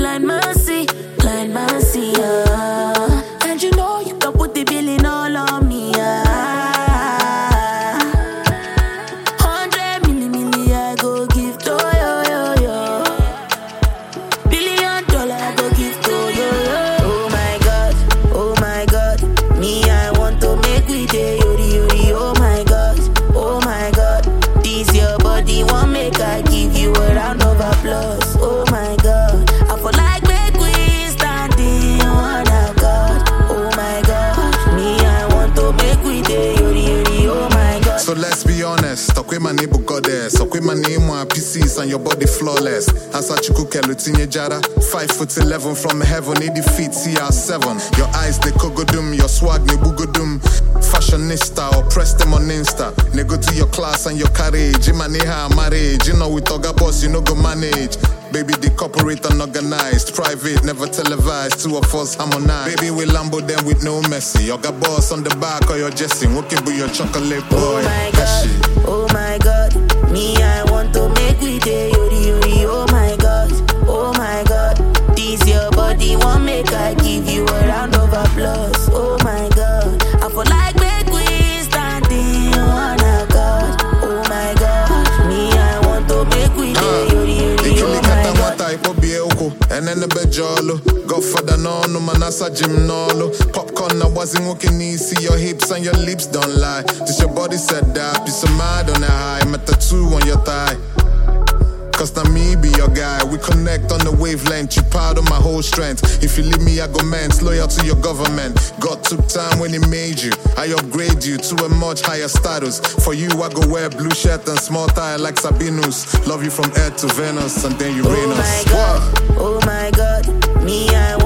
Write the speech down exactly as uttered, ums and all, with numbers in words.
blind mercy, blind mercy, yeah. And you know you can put the billing all on me, yeah. Hundred milli milli I go give to yo yo yo. Billion dollar I go give to yo yo. Oh my God, oh my God, me I want to make we day yori yori. Oh my God, oh my God, this your body won't make I give you a round of applause. Oh my God, I feel like make we standing one of God. Oh my God, me I want to make we day yori yori. Oh my God. So let's be honest, talk with my neighbor goddess, talk with my name one pieces and your body flawless. Asa chuku kelutinye jara, five foot eleven from heaven, eighty feet C R seven. Your eyes they kogodum, your swag ne bugodum. Fashionista or press them on Insta. They go to your class and your carriage. Imaneha marriage, you know we talk boss, you know go manage. Baby, the corporate and organized, private, never televised. Two of us harmonize. Baby, we Lambo them with no mercy. You got boss on the back or you're Jesse. Okay, but your chocolate boy. Oh my God, oh my God, me I want to make we day yori yori. Oh my God, oh my God, this your body won't make I give you a round of applause. Oh my God, I feel like make we standing one of God. Oh my God, me I want to make we day yori yori. Oh my God. And then the bejolo, Godfather no no manasa gym nolo. Popcorn I wasn't walking easy, your hips and your lips don't lie. Just your body said that, piece of mind on the high, met tattoo on your thigh. Cause now me be your guy, we connect on the wavelength, you part of my whole strength. If you leave me, I go men's loyal to your government. God took time when he made you, I upgrade you to a much higher status. For you, I go wear blue shirt and small tie like Sabinus. Love you from Earth to Venus and then Uranus. Oh my God, oh my God, me I